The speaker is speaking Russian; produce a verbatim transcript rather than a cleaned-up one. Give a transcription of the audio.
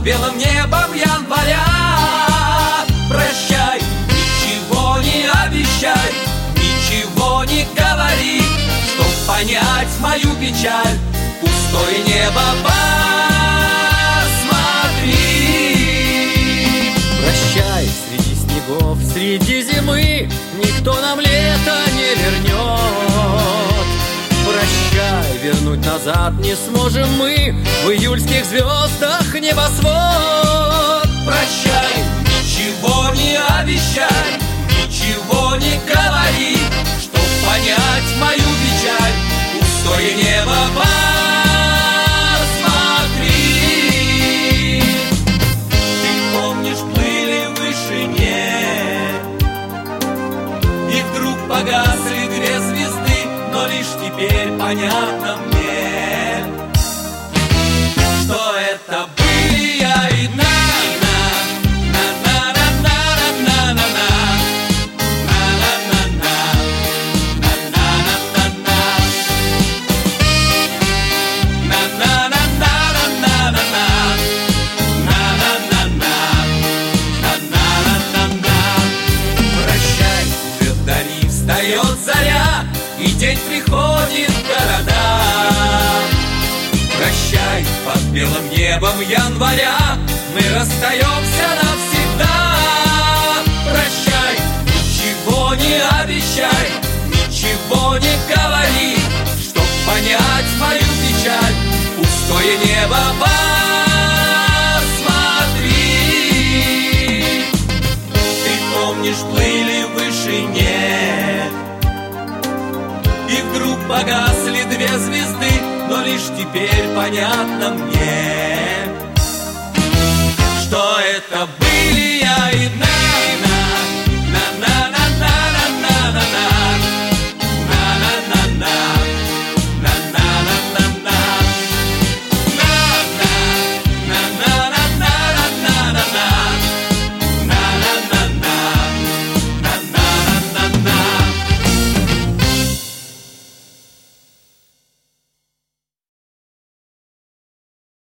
белым небом января. Прощай, ничего не обещай, ничего не говори, чтоб понять мою печаль, пустое небо посмотри. Прощай, среди снегов, среди зимы никто нам лето не вернет. Прощай, вернуть назад не сможем мы в июльских звездах небосвод. Прощай, ничего не обещай, ничего не говори, чтоб понять мою печаль, пустое небо посмотри. Ты помнишь, плыли в вышине, и вдруг погасли две звезды, но лишь теперь понятно мне, что это были я и на. Встает заря, и день приходит в города. Прощай, под белым небом января мы расстаемся навсегда. Прощай, ничего не обещай, ничего не говори, чтоб понять мою печаль, пустое небо посмотри. Ты помнишь, плыли в вышине, и вдруг погасли две звезды, но лишь теперь понятно мне,